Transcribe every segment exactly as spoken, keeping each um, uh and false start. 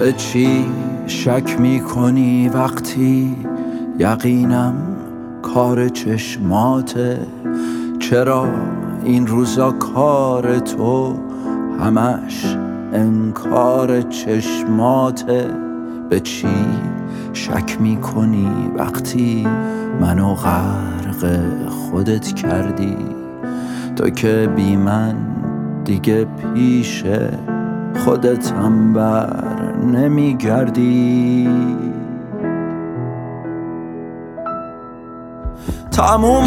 به چی شک میکنی وقتی یقینم کار چشماته؟ چرا این روزا کار تو همش انکار چشماته؟ به چی شک میکنی وقتی منو غرق خودت کردی؟ تو که بی من دیگه پیش خودت هم بر نمیگردی. تموم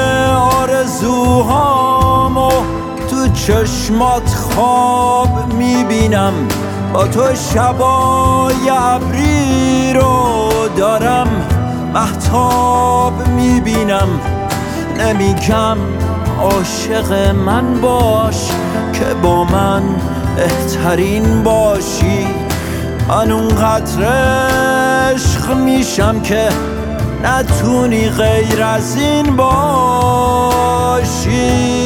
آرزوهامو تو چشمات خواب میبینم، با تو شبای ابری رو دارم مهتاب میبینم. نمیگم عاشق من باش که با من بهترین باشی، من اونقدر عشق میشم که نتونی غیر از این باشی.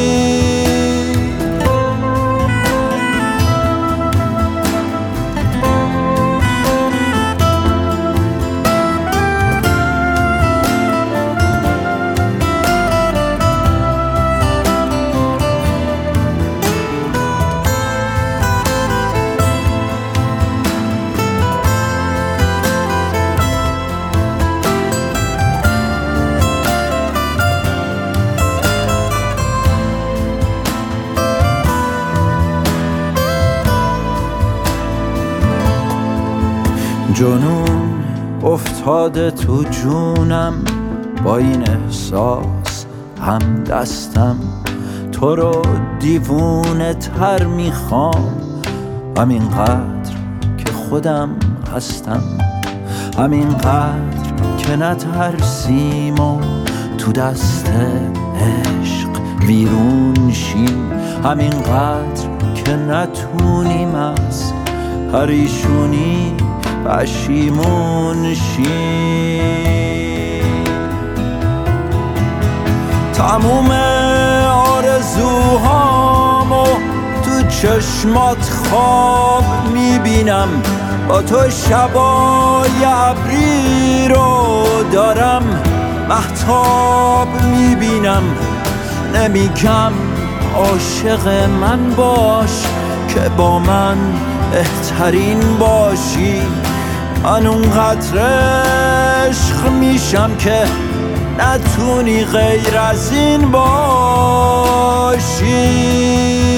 جنون افتاده تو جونم، با این احساس هم دستم تو رو دیوونه تر میخوام. همینقدر که خودم هستم، همینقدر که نترسیم و تو دست عشق ویرون شیم، همینقدر که نتونیم از پریشونی پشیمون شیم. تموم آرزوهامو تو چشمات خواب میبینم، با تو شبای ابری رو دارم مهتاب میبینم. نمیگم عاشق من باش که با من بهترین باشی، من اونقدر عشق میشم که نتونی غیر از این باشی.